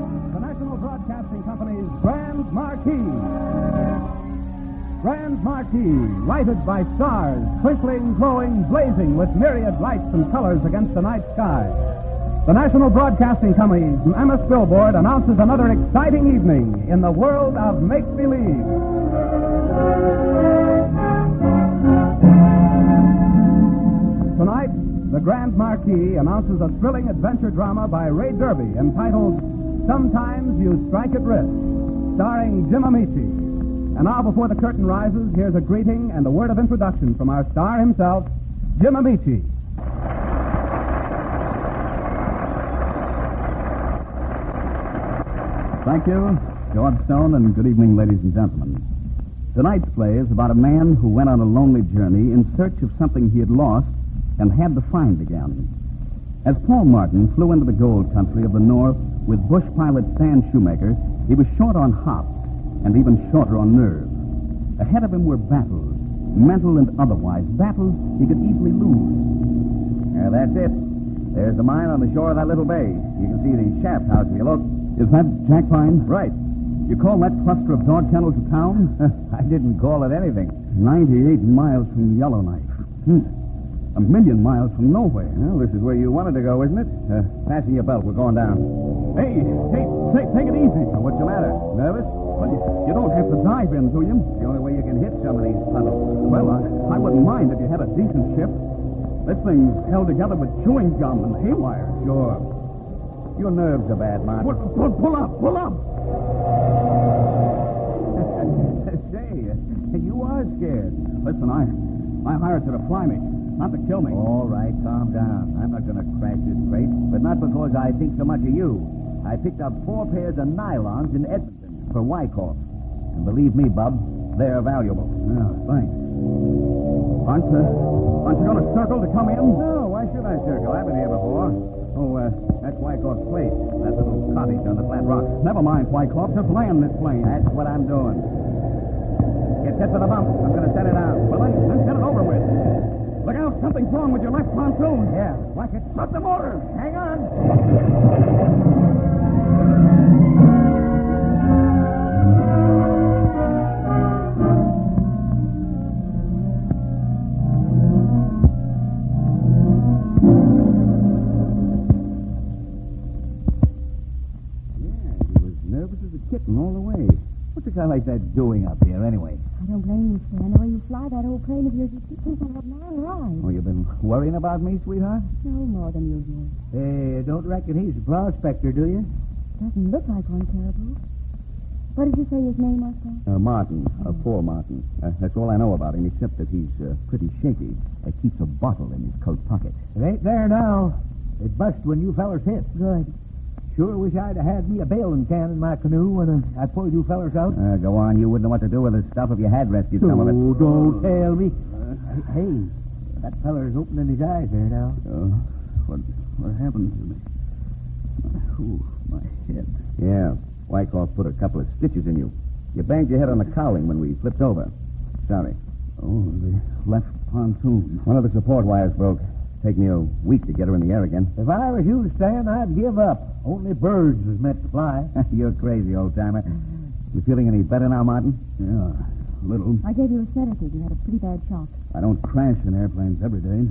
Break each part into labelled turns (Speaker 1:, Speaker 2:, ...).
Speaker 1: the National Broadcasting Company's Grand Marquis. Grand Marquis, lighted by stars, twinkling, glowing, blazing with myriad lights and colors against the night sky. The National Broadcasting Company's mammoth billboard announces another exciting evening in the world of make-believe. Tonight, the Grand Marquis announces a thrilling adventure drama by Ray Derby entitled Sometimes You Strike It Rich, starring Jim Amici. And now, before the curtain rises, here's a greeting and a word of introduction from our star himself, Jim Amici.
Speaker 2: Thank you, George Stone, and good evening, ladies and gentlemen. Tonight's play is about a man who went on a lonely journey in search of something he had lost and had to find again. As Paul Martin flew into the gold country of the North with bush pilot Stan Shoemaker, he was short on hops and even shorter on nerve. Ahead of him were battles, mental and otherwise, battles he could easily lose.
Speaker 3: Yeah, that's it. There's the mine on the shore of that little bay. You can see the shaft house if you look.
Speaker 2: Is that Jack Pine?
Speaker 3: Right.
Speaker 2: You call that cluster of dog kennels a town?
Speaker 3: I didn't call it anything.
Speaker 2: 98 miles from Yellowknife. 1,000,000 miles from nowhere.
Speaker 3: Well, this is where you wanted to go, isn't it? Fasten your belt. We're going down.
Speaker 2: Hey, take it easy.
Speaker 3: What's the matter? Nervous?
Speaker 2: Well, you don't have to dive in, do you?
Speaker 3: The only way you can hit some of these puddles.
Speaker 2: Well, I wouldn't mind if you had a decent ship. This thing's held together with chewing gum and haywire.
Speaker 3: Sure. Your nerves are bad, Martin.
Speaker 2: Pull up.
Speaker 3: Say, you are scared.
Speaker 2: Listen, I hired you to fly me, not to kill me.
Speaker 3: All right, calm down. I'm not going to crash this crate, but not because I think so much of you. I picked up 4 pairs of nylons in Edmonton for Wyckoff. And believe me, Bub, they're valuable.
Speaker 2: Yeah, thanks. Aren't you going to circle to come in?
Speaker 3: No, why should I circle? I've been here before. Oh, that's Wyckoff's place. That little cottage on the flat rock.
Speaker 2: Never mind, Wyckoff. Just land this plane.
Speaker 3: That's what I'm doing. Get set for the bump. I'm going to set it down.
Speaker 2: Well, then get it over with. Look out, something's wrong with your left pontoon.
Speaker 3: Yeah, watch it.
Speaker 2: Stop the motor.
Speaker 3: Hang on. Kitten all the way. What's a guy like that doing up here, anyway?
Speaker 4: I don't blame you, Stan. The way you fly that old plane of yours, you keep thinking of man ride.
Speaker 3: Oh, you've been worrying about me, sweetheart?
Speaker 4: No more than usual.
Speaker 3: Hey, don't reckon he's a prospector, do you?
Speaker 4: Doesn't look like one, Caribou. What did you say his name was, Stan?
Speaker 3: Martin. Paul Martin. That's all I know about him, except that he's pretty shaky. Keeps a bottle in his coat pocket.
Speaker 5: It ain't there now. It bust when you fellers hit.
Speaker 4: Good.
Speaker 5: Sure wish I'd have had me a bailing can in my canoe when I pulled you fellers out.
Speaker 3: Go on. You wouldn't know what to do with the stuff if you had rescued some of it.
Speaker 5: Oh, don't tell me. Hey, that feller's opening his eyes there now.
Speaker 2: What happened to me? Ooh, my head.
Speaker 3: Yeah. Wyckoff put a couple of stitches in you. You banged your head on the cowling when we flipped over. Sorry.
Speaker 2: Oh, the left pontoon.
Speaker 3: One of the support wires broke. Take me a week to get her in the air again.
Speaker 5: If I was you, Stan, I'd give up. Only birds was meant to fly.
Speaker 3: You're crazy, old-timer. You feeling any better now, Martin?
Speaker 2: Yeah, a little.
Speaker 4: I gave you a sedative. You had a pretty bad shock.
Speaker 3: I don't crash in airplanes every day.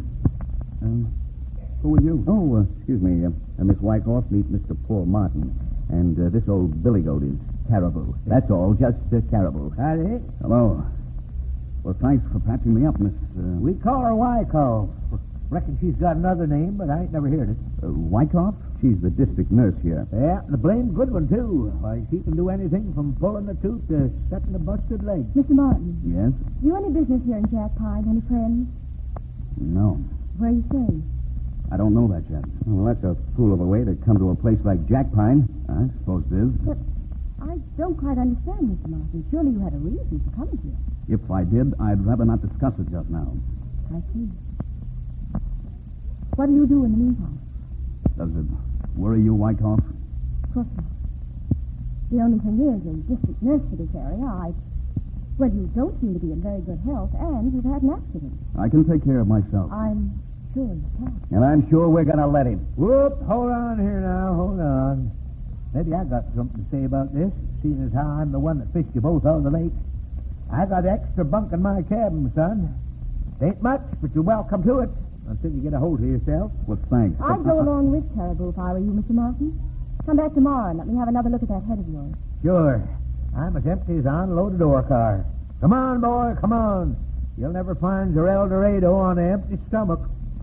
Speaker 2: Who are you?
Speaker 3: Oh, excuse me. Miss Wyckoff, meet Mr. Paul Martin. And this old billy goat is Caribou. That's all, just Caribou.
Speaker 5: Howdy.
Speaker 2: Hello. Well, thanks for patching me up, Miss...
Speaker 5: We call her Wyckoff. Reckon she's got another name, but I ain't never heard it.
Speaker 3: Wyckoff? She's the district nurse here.
Speaker 5: Yeah, the blamed good one, too. Why, she can do anything from pulling the tooth to setting a busted leg.
Speaker 4: Mr. Martin.
Speaker 3: Yes?
Speaker 4: You any business here in Jack Pine? Any friends?
Speaker 3: No.
Speaker 4: Where are you staying?
Speaker 3: I don't know that yet. Well, that's a fool of a way to come to a place like Jack Pine. I suppose it is.
Speaker 4: But I don't quite understand, Mr. Martin. Surely you had a reason for coming here.
Speaker 3: If I did, I'd rather not discuss it just now.
Speaker 4: I see. What do you do in the meantime?
Speaker 3: Does it worry you, Wyckoff?
Speaker 4: Of course not. The only thing is, as district nurse for this area, well, you don't seem to be in very good health, and you've had an accident.
Speaker 3: I can take care of myself.
Speaker 4: I'm sure you can.
Speaker 3: And I'm sure we're going to let him.
Speaker 5: Whoop, hold on here now, hold on. Maybe I got something to say about this, seeing as how I'm the one that fished you both out of the lake. I got extra bunk in my cabin, son. Ain't much, but you're welcome to it until you get a hold of yourself.
Speaker 2: Well, thanks.
Speaker 4: I'd go along with Caribou if I were you, Mr. Martin. Come back tomorrow and let me have another look at that head of yours.
Speaker 5: Sure. I'm as empty as an unloaded ore car. Come on, boy, come on. You'll never find your El Dorado on an empty stomach.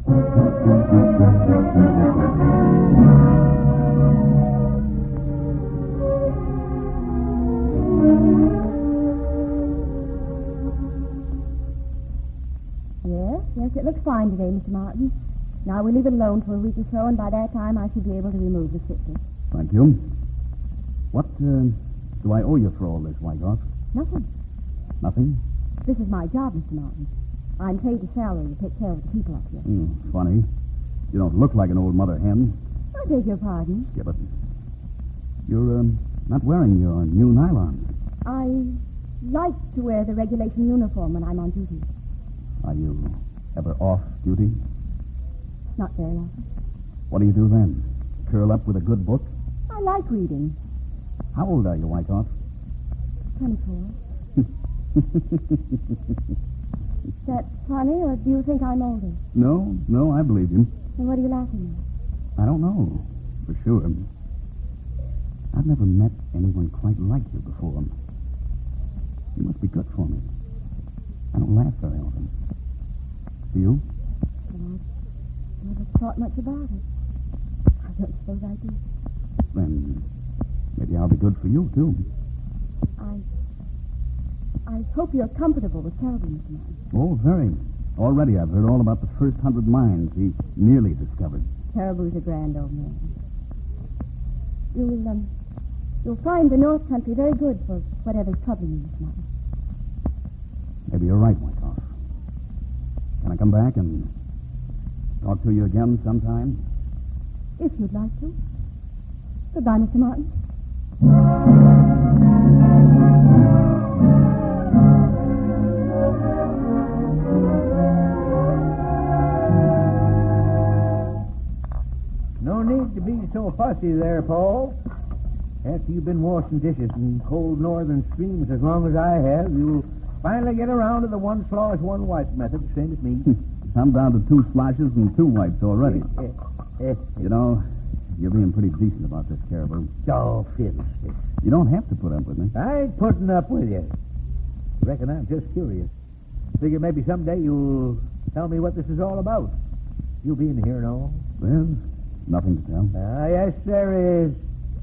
Speaker 4: Yes, it looks fine today, Mr. Martin. Now we'll leave it alone for a week or so, and by that time I should be able to remove the sickness.
Speaker 2: Thank you. What do I owe you for all this, Wyckoff?
Speaker 4: Nothing.
Speaker 2: Nothing?
Speaker 4: This is my job, Mr. Martin. I'm paid a salary to take care of the people up here.
Speaker 2: Funny. You don't look like an old mother hen.
Speaker 4: I beg your pardon.
Speaker 2: Yeah, but you're not wearing your new nylon.
Speaker 4: I like to wear the regulation uniform when I'm on duty.
Speaker 2: Are you ever off duty?
Speaker 4: Not very often.
Speaker 2: What do you do then? Curl up with a good book?
Speaker 4: I like reading.
Speaker 2: How old are you, Wyckoff?
Speaker 4: 24. Is that funny, or do you think I'm older?
Speaker 2: No, I believe you.
Speaker 4: Then what are you laughing at?
Speaker 2: I don't know, for sure. I've never met anyone quite like you before. You must be good for me. I don't laugh very often. Do you?
Speaker 4: Well, I never thought much about it. I don't suppose I do.
Speaker 2: Then maybe I'll be good for you, too.
Speaker 4: I hope you're comfortable with Caribou, Mr. Martin.
Speaker 2: Oh, very. Already I've heard all about the first 100 mines he nearly discovered.
Speaker 4: Caribou's a grand old man. You'll find the North Country very good for whatever's troubling you, Mr. Martin.
Speaker 2: Maybe you're right, Wyckoff. Can I come back and talk to you again sometime?
Speaker 4: If you'd like to. Goodbye, Mr. Martin.
Speaker 5: No need to be so fussy there, Paul. After you've been washing dishes in cold northern streams as long as I have, you'll finally get around to the one slosh, one wipe method, same as me.
Speaker 2: I'm down to 2 sloshes and 2 wipes already. You know, you're being pretty decent about this, Caribou.
Speaker 5: Oh, fiddlestick.
Speaker 2: You don't have to put up with me.
Speaker 5: I ain't putting up with you. Reckon I'm just curious. Figure maybe someday you'll tell me what this is all about. You being here and all.
Speaker 2: There's nothing to tell.
Speaker 5: Yes, there is.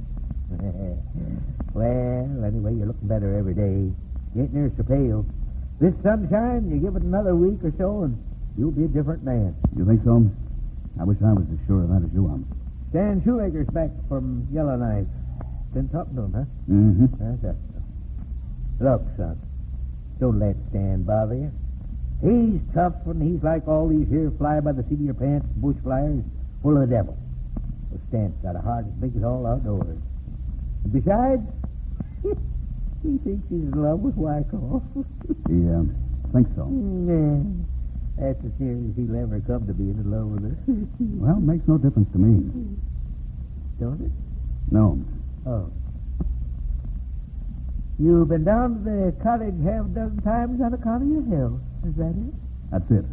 Speaker 5: Well, anyway, you're looking better every day. You ain't near so pale. This sunshine, you give it another week or so, and you'll be a different man.
Speaker 2: You think so? I wish I was as sure of that as you are.
Speaker 5: Stan Shoemaker's back from Yellowknife. Been talking to him, huh?
Speaker 2: Mm-hmm.
Speaker 5: That's it. Look, son, don't let Stan bother you. He's tough, and he's like all these here fly-by-the-seat-of-your-pants bush flyers, full of the devil. Well, Stan's got a heart as big as all outdoors. And besides, he thinks he's in love with Wyckoff.
Speaker 2: He thinks so.
Speaker 5: Yeah. That's as near as he'll ever come to being in love with her.
Speaker 2: Well, it makes no difference to me.
Speaker 5: Don't it?
Speaker 2: No.
Speaker 5: Oh. You've been down to the cottage half a dozen times on account of your health. Is that it?
Speaker 2: That's it.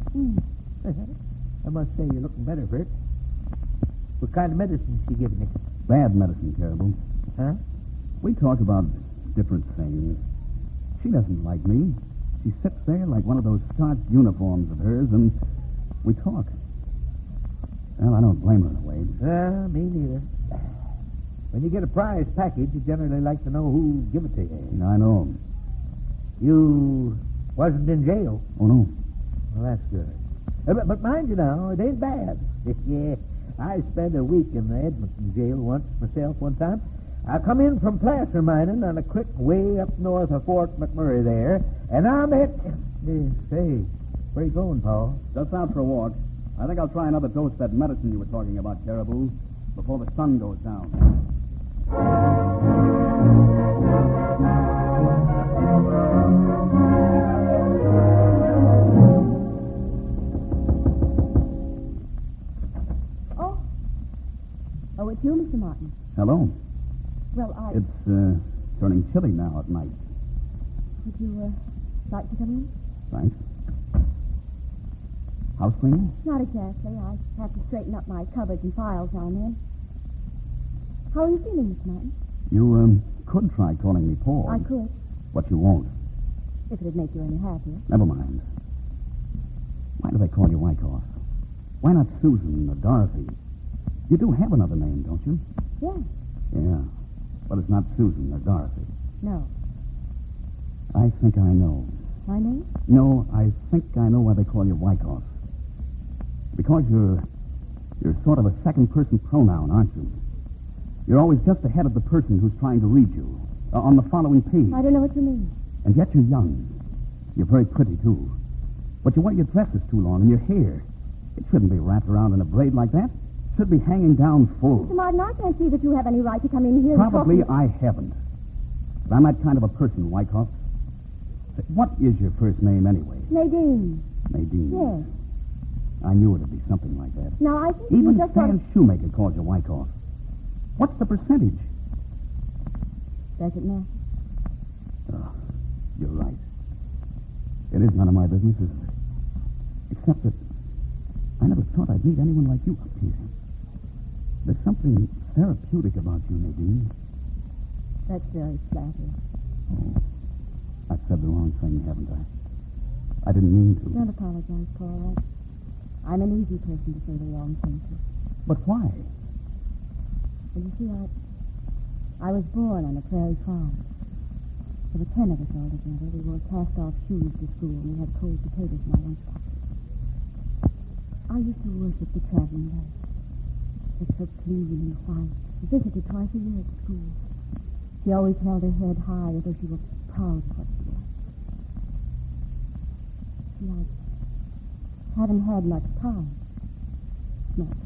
Speaker 5: I must say you're looking better for it. What kind of medicine she giving you?
Speaker 2: Bad medicine, Caribou.
Speaker 5: Huh?
Speaker 2: We talk about different things. She doesn't like me. She sits there like one of those starched uniforms of hers, and we talk. Well, I don't blame her in a way.
Speaker 5: Me neither. When you get a prize package, you generally like to know who give it to you.
Speaker 2: I know.
Speaker 5: You wasn't in jail.
Speaker 2: Oh, no.
Speaker 5: Well, that's good. But mind you now, it ain't bad. Yeah, I spent a week in the Edmonton jail once myself one time. I come in from placer mining on a creek way up north of Fort McMurray there, and I met... Say, where you going, Paul?
Speaker 2: Just out for a walk. I think I'll try another dose of that medicine you were talking about, Caribou, before the sun goes down.
Speaker 4: Oh, it's you, Mr. Martin.
Speaker 2: Hello.
Speaker 4: Well,
Speaker 2: It's turning chilly now at night.
Speaker 4: Would you like to come in?
Speaker 2: Thanks. House cleaning?
Speaker 4: Not exactly. I have to straighten up my cupboards and files now and then. How are you feeling, Miss Martin?
Speaker 2: You could try calling me Paul.
Speaker 4: I could,
Speaker 2: But you won't.
Speaker 4: if it'd make you any happier.
Speaker 2: Never mind. Why do they call you Wyckoff? Why not Susan or Dorothy? You do have another name, don't you?
Speaker 4: Yeah.
Speaker 2: Yeah. But it's not Susan or Dorothy.
Speaker 4: No.
Speaker 2: I think I know.
Speaker 4: My name?
Speaker 2: No, I think I know why they call you Wyckoff. Because you're sort of a second-person pronoun, aren't you? You're always just ahead of the person who's trying to read you. On the following page.
Speaker 4: I don't know what you mean.
Speaker 2: And yet you're young. You're very pretty, too. But you wear your dresses too long, and your hair. It shouldn't be wrapped around in a braid like that. It should be hanging down full.
Speaker 4: Mr. Martin, I can't see that you have any right to come in here
Speaker 2: Probably
Speaker 4: and talk
Speaker 2: I haven't. But I'm that kind of a person, Wyckoff. What is your first name, anyway?
Speaker 4: Nadine.
Speaker 2: Nadine.
Speaker 4: Yes.
Speaker 2: I knew it'd be something like that.
Speaker 4: Now, I think
Speaker 2: Even
Speaker 4: you just sort
Speaker 2: Stan
Speaker 4: of...
Speaker 2: Shoemaker calls you Wyckoff. What's the percentage?
Speaker 4: Does it matter?
Speaker 2: Oh, you're right. It is none of my business, is it? Except that I never thought I'd meet anyone like you up here. There's something therapeutic about you, Nadine.
Speaker 4: That's very flattering.
Speaker 2: Oh, I've said the wrong thing, haven't I? I didn't mean to.
Speaker 4: Don't apologize, Paul. I'm an easy person to say the wrong thing to.
Speaker 2: But why?
Speaker 4: Well, you see, I was born on a prairie farm. There were 10 of us all together. We wore cast-off shoes to school, and we had cold potatoes in our lunchbox. I used to worship the traveling nurse. It's so clean and white. She visited twice a year at school. She always held her head high as though she were proud of what she was. See, I haven't had much time. Much.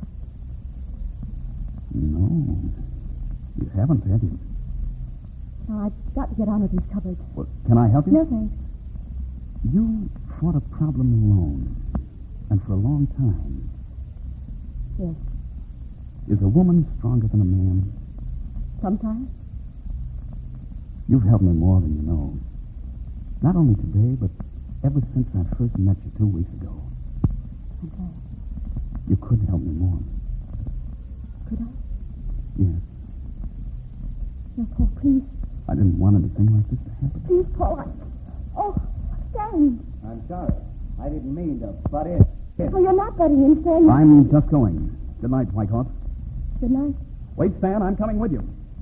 Speaker 2: No. You haven't, have you?
Speaker 4: Now, I've got to get on with these cupboards.
Speaker 2: Well, can I help you?
Speaker 4: No, thanks.
Speaker 2: You fought a problem alone. And for a long time.
Speaker 4: Yes.
Speaker 2: Is a woman stronger than a man?
Speaker 4: Sometimes.
Speaker 2: You've helped me more than you know. Not only today, but ever since I first met you 2 weeks ago.
Speaker 4: I'm glad.
Speaker 2: You could help me more.
Speaker 4: Could I?
Speaker 2: Yes.
Speaker 4: No, Paul, please.
Speaker 2: I didn't want anything like this to happen.
Speaker 4: Please, Paul. Oh, Stan.
Speaker 3: I'm sorry. I didn't mean to butt in.
Speaker 4: Oh, you're not butting in, Stan.
Speaker 2: I'm just going. Good night, Wyckoff.
Speaker 4: Good night.
Speaker 2: Wait, Stan, I'm coming with you.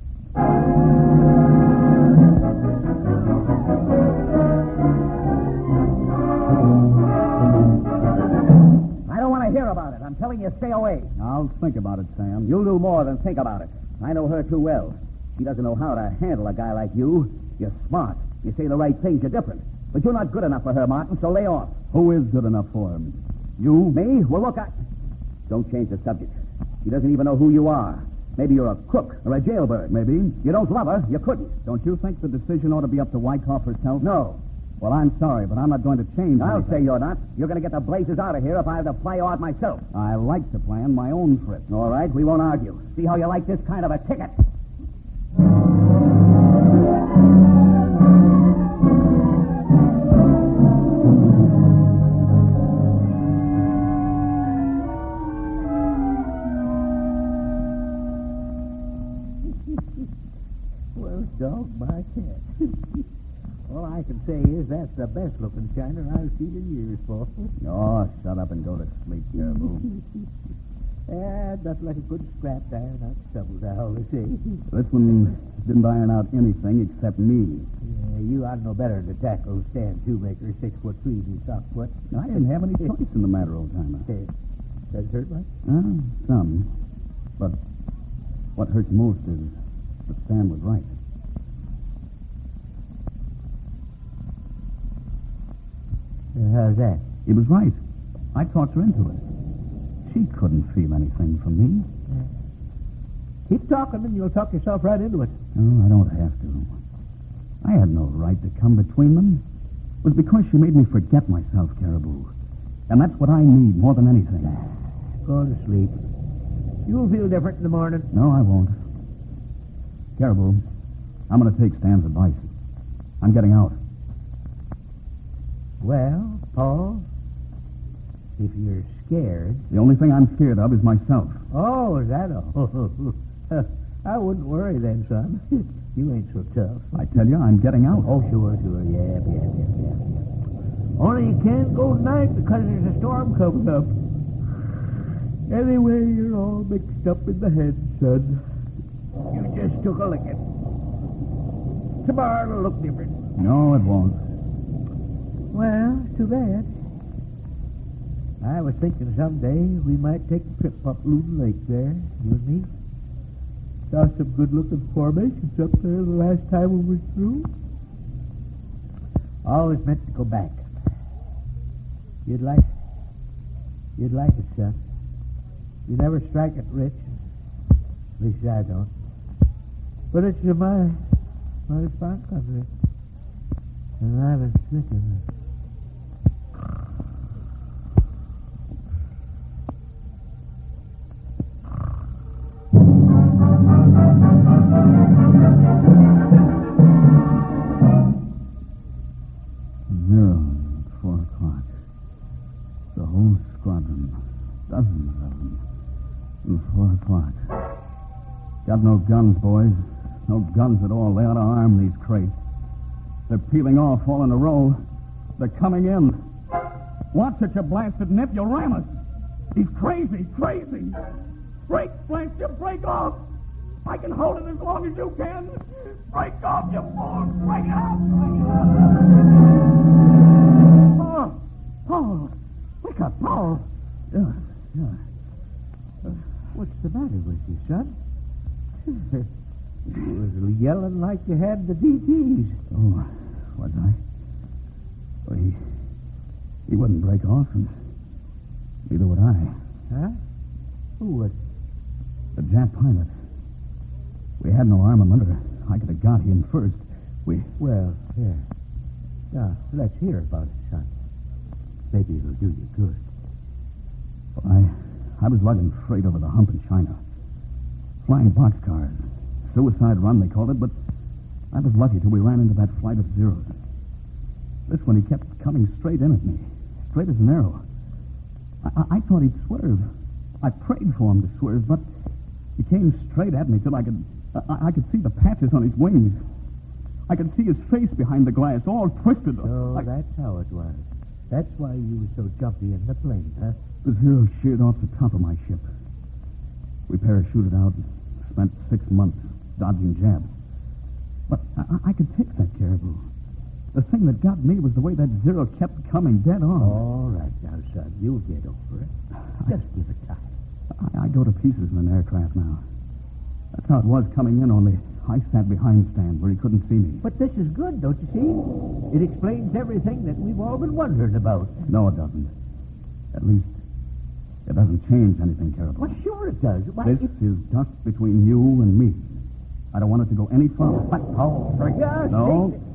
Speaker 3: I don't want to hear about it. I'm telling you, stay away.
Speaker 2: I'll think about it, Sam.
Speaker 3: You'll do more than think about it. I know her too well. She doesn't know how to handle a guy like you. You're smart. You say the right things. You're different. But you're not good enough for her, Martin, so lay off.
Speaker 2: Who is good enough for him? You?
Speaker 3: Me? Well, look, Don't change the subject. She doesn't even know who you are. Maybe you're a crook or a jailbird.
Speaker 2: Maybe.
Speaker 3: You don't love her. You couldn't.
Speaker 2: Don't you think the decision ought to be up to Wyckoff herself?
Speaker 3: No.
Speaker 2: Well, I'm sorry, but I'm not going to change
Speaker 3: I'll
Speaker 2: anything.
Speaker 3: say you're not. You're going to get the blazes out of here if I have to fly you out myself.
Speaker 2: I like to plan my own trip.
Speaker 3: All right, we won't argue. See how you like this kind of a ticket.
Speaker 5: Well, dog my cat. All I can say is that's the best-looking shiner I've seen in years, Paul.
Speaker 2: Oh, shut up and go to sleep, Caribou.
Speaker 5: Nothing like a good scrap to iron out troubles, I always say.
Speaker 2: This one didn't iron out anything except me.
Speaker 5: Yeah, you ought to know better than to tackle Stan Shoemaker, 6'3", and sock foot.
Speaker 2: I didn't have any choice in the matter, old timer.
Speaker 5: Does it hurt much?
Speaker 2: Some. But what hurts most is that Stan was right.
Speaker 5: How's that?
Speaker 2: He was right. I talked her into it. She couldn't feel anything from me.
Speaker 5: Keep talking and you'll talk yourself right into it.
Speaker 2: No, I don't have to. I had no right to come between them. It was because she made me forget myself, Caribou. And that's what I need more than anything.
Speaker 5: Go to sleep. You'll feel different in the morning.
Speaker 2: No, I won't. Caribou, I'm going to take Stan's advice. I'm getting out.
Speaker 5: Well, Paul, if you're scared...
Speaker 2: The only thing I'm scared of is myself.
Speaker 5: Oh, is that all? I wouldn't worry then, son. You ain't so tough.
Speaker 2: I tell you, I'm getting out.
Speaker 5: Oh, sure. Yeah. Only you can't go tonight because there's a storm coming up. Anyway, you're all mixed up in the head, son. You just took a licking. Tomorrow it'll look different.
Speaker 2: No, it won't.
Speaker 5: Well, too bad. I was thinking someday we might take a trip up Loon Lake there, you and me. Saw some good-looking formations up there the last time we were through. Always meant to go back. You'd like it, son. You never strike it rich. At least I don't. But it's my responsibility. And I was thinking...
Speaker 2: Zero at 4 o'clock. The whole squadron. Dozens of them. At 4 o'clock. Got no guns, boys. No guns at all. They ought to arm these crates. They're peeling off all in a row. They're coming in. Watch it, you blasted nip. You'll ram us. He's crazy. Break, blast you, break off. I can hold it as long as you can. Break off, you fools. Break off.
Speaker 5: Paul! Wake up, Paul! Yeah. What's the matter with you, son? You was yelling like you had the DTs.
Speaker 2: Oh, was I? Well, he wouldn't break off, and neither would I.
Speaker 5: Huh? Who would?
Speaker 2: The Jap pilot. We had no armament, or I could have got him first.
Speaker 5: Well, yeah. Now, let's hear about it, son. Maybe it'll do you good.
Speaker 2: Well, I was lugging freight over the hump in China. Flying boxcars. Suicide run, they called it, but I was lucky till we ran into that flight of Zeros. This one, he kept coming straight in at me. Straight as an arrow. I thought he'd swerve. I prayed for him to swerve, but he came straight at me till I could see the patches on his wings. I could see his face behind the glass, all twisted.
Speaker 5: Oh, that's how it was. That's why you were so jumpy in the plane, huh?
Speaker 2: The Zero sheared off the top of my ship. We parachuted out and spent 6 months dodging Japs. But I could take that Caribou. The thing that got me was the way that Zero kept coming dead on.
Speaker 5: All right now, son. You'll get over it. Just give it time.
Speaker 2: I go to pieces in an aircraft now. That's how it was coming in, only I sat behind Stan where he couldn't see me.
Speaker 5: But this is good, don't you see? It explains everything that we've all been wondering about.
Speaker 2: No, it doesn't. At least, it doesn't change anything, Caribou.
Speaker 5: Well, sure it does. Why,
Speaker 2: This is dust between you and me. I don't want it to go any further.
Speaker 5: But, Paul, for gosh
Speaker 2: No.
Speaker 5: sake.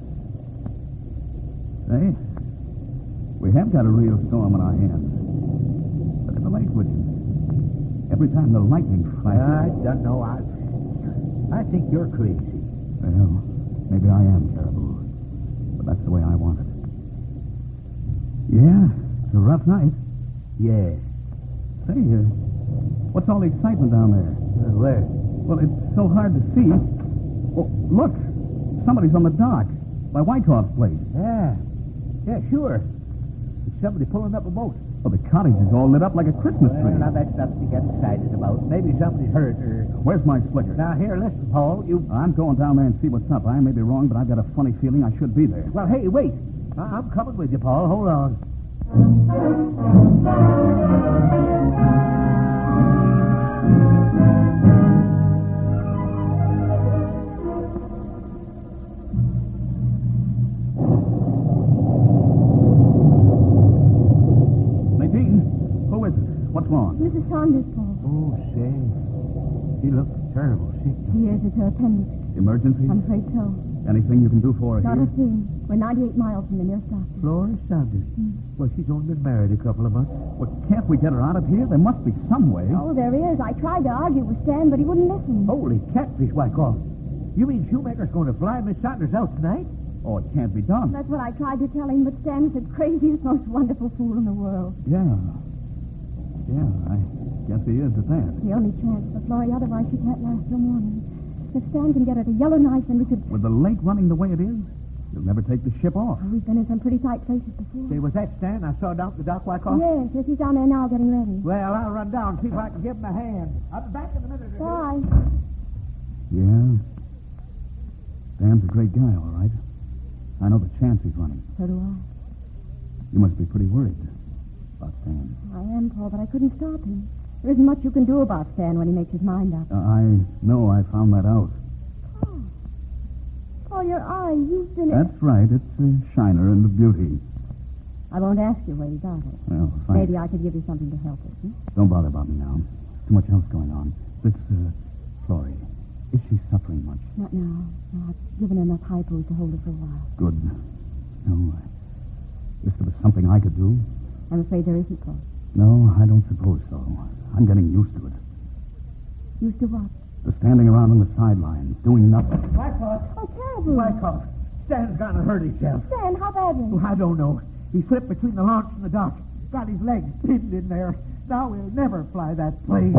Speaker 2: Hey, we have got a real storm on our hands. But in the lake, would you? Every time the lightning flashes...
Speaker 5: I don't know. I think you're crazy.
Speaker 2: Well, maybe I am, Caribou. But that's the way I want it. Yeah, it's a rough night.
Speaker 5: Yeah.
Speaker 2: Say, what's all the excitement down there?
Speaker 5: Where?
Speaker 2: Well, it's so hard to see. Oh, look. Somebody's on the dock by Wyckoff's place.
Speaker 5: Yeah, sure. It's somebody pulling up a boat.
Speaker 2: Well, the cottage is all lit up like a Christmas tree.
Speaker 5: Well, now that's nothing to get excited about. Maybe somebody's hurt or...
Speaker 2: Where's my slicker?
Speaker 5: Now, here, listen, Paul.
Speaker 2: I'm going down there and see what's up. I may be wrong, but I've got a funny feeling I should be there.
Speaker 5: Well, hey, wait. I'm coming with you, Paul. Hold on.
Speaker 2: Nadine, who is it? What's wrong?
Speaker 4: Mrs. Saunders, Paul.
Speaker 5: Oh, say. She looks terrible sick.
Speaker 4: Yes, it's her appendix.
Speaker 2: Emergency?
Speaker 4: I'm afraid so.
Speaker 2: Anything you can do for her
Speaker 4: Not
Speaker 2: here?
Speaker 4: a thing. We're 98 miles from the nearest doctor.
Speaker 5: Flora Saunders. Well, she's only been married a couple of months.
Speaker 2: Well, can't we get her out of here? There must be some way.
Speaker 4: Oh, there is. I tried to argue with Stan, but he wouldn't listen.
Speaker 5: Holy catfish, Wyckoff. You mean Shoemaker's going to fly Miss Saunders out tonight?
Speaker 2: Oh, it can't be done.
Speaker 4: That's what I tried to tell him, but Stan said craziest, most wonderful fool in the world.
Speaker 2: Yeah. Yeah, I guess he is at that.
Speaker 4: The only chance for Florrie, otherwise she can't last till morning. If Stan can get her to Yellowknife, then we could...
Speaker 2: With the lake running the way it is, you'll never take the ship off.
Speaker 4: Oh, we've been in some pretty tight places before.
Speaker 5: Say, was that Stan I saw down at the dock, Wyckoff?
Speaker 4: Yes, he's down there now getting ready.
Speaker 5: Well, I'll run down and see if I can give him a hand. I'll be back in a minute or two.
Speaker 4: Bye.
Speaker 2: Yeah. Stan's a great guy, all right. I know the chance he's running.
Speaker 4: So do I.
Speaker 2: You must be pretty worried about Stan.
Speaker 4: I am, Paul, but I couldn't stop him. There isn't much you can do about Stan when he makes his mind up.
Speaker 2: I know. I found that out.
Speaker 4: Paul, your eye, you've been...
Speaker 2: That's right. It's a shiner and a beauty.
Speaker 4: I won't ask you where you got it.
Speaker 2: Well, fine.
Speaker 4: Maybe I could give you something to help us.
Speaker 2: Don't bother about me now. There's too much else going on. This, Florrie, is she suffering much?
Speaker 4: Not now. No, I've given her enough hypos to hold her for a while.
Speaker 2: Good. No, if there was something I could do.
Speaker 4: I'm afraid there isn't, Paul.
Speaker 2: No, I don't suppose so. I'm getting used to it.
Speaker 4: Used to what?
Speaker 2: The standing around on the sidelines, doing nothing.
Speaker 5: Wyckoff.
Speaker 4: Oh, terrible.
Speaker 5: Wyckoff. Stan's gonna hurt himself.
Speaker 4: Stan, how badly?
Speaker 5: Oh, I don't know. He slipped between the launch and the dock. Got his legs pinned in there. Now we'll never fly that plane.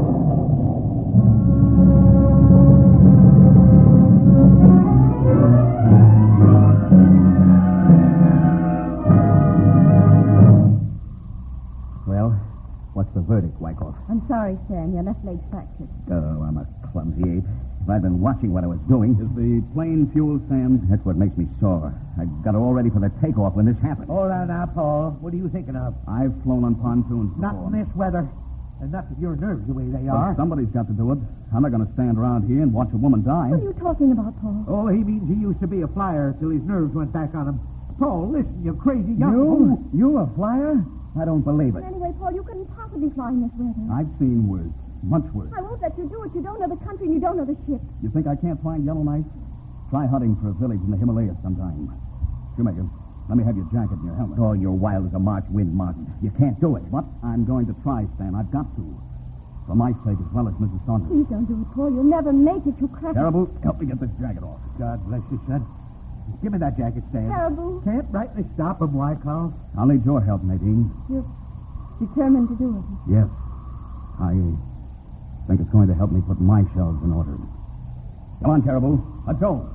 Speaker 3: Well, what's the verdict, Wyckoff?
Speaker 4: I'm sorry, Stan. Your left leg's fractured.
Speaker 3: Oh, I'm a clumsy ape. If I'd been watching what I was doing...
Speaker 2: Is the plane fuel, Sam?
Speaker 3: That's what makes me sore. I got it all ready for the takeoff when this happened.
Speaker 5: Hold on now, Paul. What are you thinking of?
Speaker 2: I've flown on pontoons
Speaker 5: Not
Speaker 2: before.
Speaker 5: in this weather. And not with your nerves the way they
Speaker 2: Well,
Speaker 5: are.
Speaker 2: somebody's got to do it. I'm not going to stand around here and watch a woman die.
Speaker 4: What are you talking about, Paul?
Speaker 5: Oh, he means he used to be a flyer till his nerves went back on him. Paul, listen, you crazy young fool.
Speaker 3: You a flyer? I don't believe it.
Speaker 4: But anyway, Paul, you couldn't possibly fly in this weather.
Speaker 2: I've seen worse. Much worse.
Speaker 4: I won't let you do it. You don't know the country and you don't know the ship.
Speaker 2: You think I can't find Yellowknife? Try hunting for a village in the Himalayas sometime. Shoemaker, let me have your jacket and your helmet.
Speaker 3: Oh, you're wild as a March wind, Martin. You can't do it.
Speaker 2: But I'm going to try, Stan. I've got to. For my sake as well as Mrs. Saunders.
Speaker 4: Please don't do it, Paul. You'll never make it. You'll crack it.
Speaker 2: Terrible, help me get this jacket off.
Speaker 5: God bless you, son. Give me that jacket, Stan.
Speaker 4: Terrible.
Speaker 5: Can't rightly stop him, Wyckoff.
Speaker 2: I'll need your help, Nadine.
Speaker 4: You're determined to do it.
Speaker 2: Yes. I think it's going to help me put my shelves in order. Come on, Caribou. Let's go.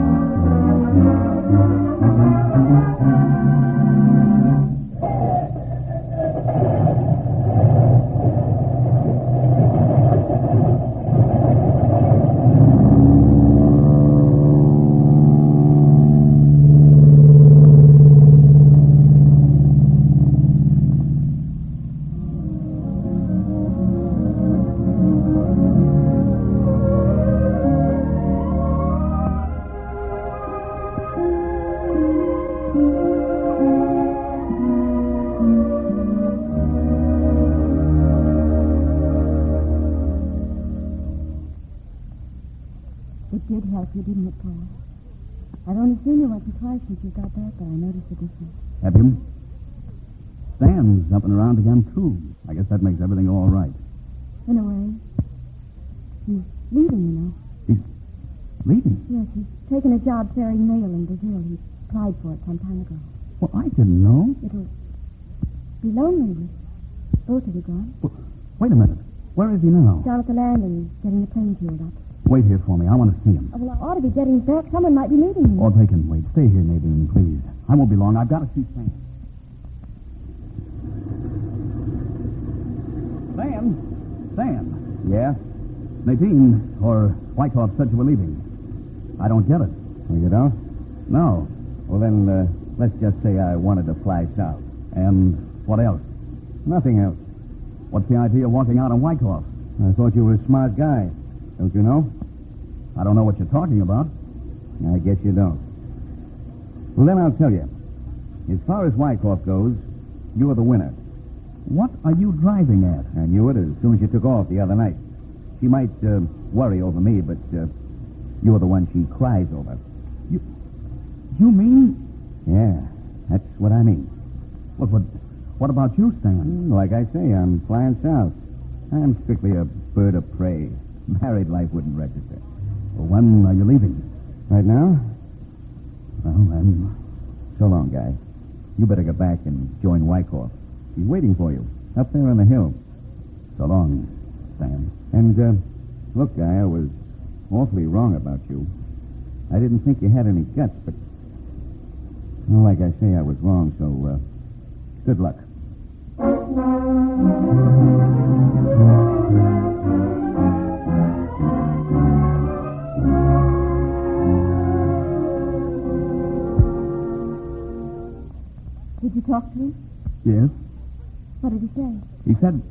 Speaker 4: It did help you, didn't it, Paul? I've only seen you once or twice since you got back, but I noticed the difference.
Speaker 2: Have you? Stan's up and around again, too. I guess that makes everything all right.
Speaker 4: In a way. He's leaving, you know.
Speaker 2: He's leaving?
Speaker 4: Yes, he's taken a job ferrying mail in Brazil. He applied for it some time ago.
Speaker 2: Well, I didn't know.
Speaker 4: It'll be lonely with both of you gone.
Speaker 2: Well, wait a minute. Where is he now?
Speaker 4: Down at the landing, getting the plane fueled up.
Speaker 2: Wait here for me. I want to see him.
Speaker 4: Oh, well, I ought to be getting back. Someone might be meeting him.
Speaker 2: Oh, they can wait. Stay here, Nadine, please. I won't be long. I've got to see Stan. Stan?
Speaker 3: Yeah?
Speaker 2: Nadine, or Wyckoff said you were leaving. I don't get it.
Speaker 3: Oh, you don't?
Speaker 2: No.
Speaker 3: Well, then, let's just say I wanted to fly south.
Speaker 2: And what else?
Speaker 3: Nothing else.
Speaker 2: What's the idea of walking out on Wyckoff?
Speaker 3: I thought you were a smart guy. Don't you know?
Speaker 2: I don't know what you're talking about.
Speaker 3: I guess you don't. Well, then I'll tell you. As far as Wyckoff goes, you are the winner.
Speaker 2: What are you driving at?
Speaker 3: I knew it as soon as you took off the other night. She might worry over me, but you're the one she cries over.
Speaker 2: You mean?
Speaker 3: Yeah, that's what I mean.
Speaker 2: What about you, Stan?
Speaker 3: Like I say, I'm flying south. I'm strictly a bird of prey. Married life wouldn't register.
Speaker 2: Well, when are you leaving?
Speaker 3: Right now?
Speaker 2: Well, then,
Speaker 3: So long, Guy. You better get back and join Wyckoff. He's waiting for you, up there on the hill.
Speaker 2: so long, Sam.
Speaker 3: And, look, Guy, I was awfully wrong about you. I didn't think you had any guts, but... Well, like I say, I was wrong, so, good luck.
Speaker 4: Did you talk to him?
Speaker 2: Yes?
Speaker 4: What did he say?
Speaker 2: He said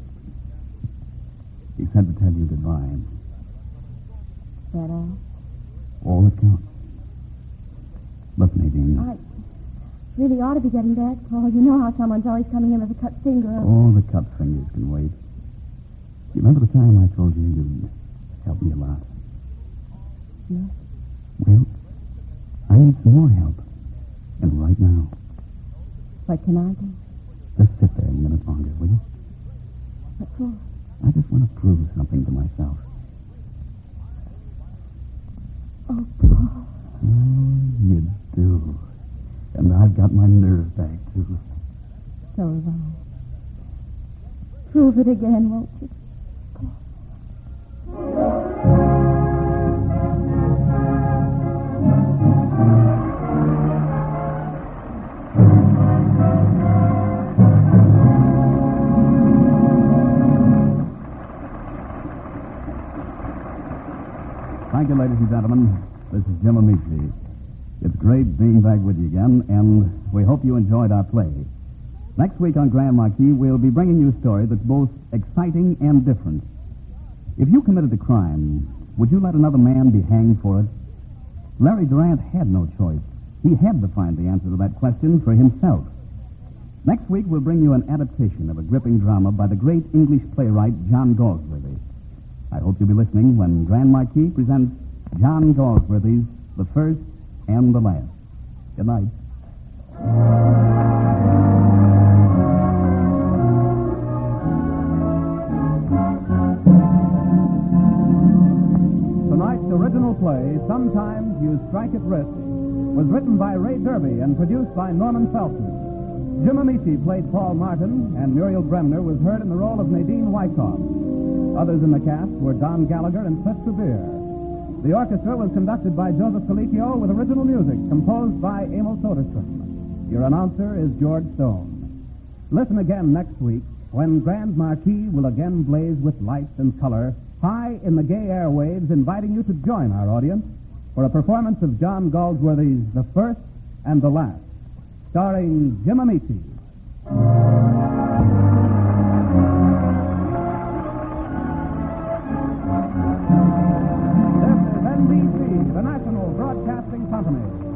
Speaker 2: to tell you goodbye.
Speaker 4: That all?
Speaker 2: All that counts. Look, Nadine.
Speaker 4: I really ought to be getting back, Paul. You know how someone's always coming in with a cut finger.
Speaker 2: All the cut fingers can wait. You remember the time I told you you'd help me a lot?
Speaker 4: Yes.
Speaker 2: Well, I need some more help. And right now.
Speaker 4: What can I do?
Speaker 2: Just sit there a minute longer, will you?
Speaker 4: What for?
Speaker 2: I just want to prove something to myself.
Speaker 4: Oh, Paul.
Speaker 2: Oh, you do. And I've got my nerve back, too.
Speaker 4: So have I. Prove it again, won't you?
Speaker 2: Thank you, ladies and gentlemen. This is Jim Amici. It's great being back with you again, and we hope you enjoyed our play. Next week on Grand Marquis, we'll be bringing you a story that's both exciting and different. If you committed a crime, would you let another man be hanged for it? Larry Durant had no choice. He had to find the answer to that question for himself. Next week, we'll bring you an adaptation of a gripping drama by the great English playwright John Galsworthy. I hope you'll be listening when Grand Marquis presents John Galsworthy's The First and the Last. Good night.
Speaker 1: Tonight's original play, Sometimes You Strike at Risk, was written by Ray Derby and produced by Norman Feltman. Jim Amici played Paul Martin, and Muriel Bremner was heard in the role of Nadine Wyckoff. Others in the cast were Don Gallagher and Cliff Sevier. The orchestra was conducted by Joseph Colicchio with original music composed by Emil Soderstrom. Your announcer is George Stone. Listen again next week when Grand Marquis will again blaze with lights and color high in the gay airwaves, inviting you to join our audience for a performance of John Galsworthy's The First and the Last, starring Jim Amici. This is NBC, the National Broadcasting Company.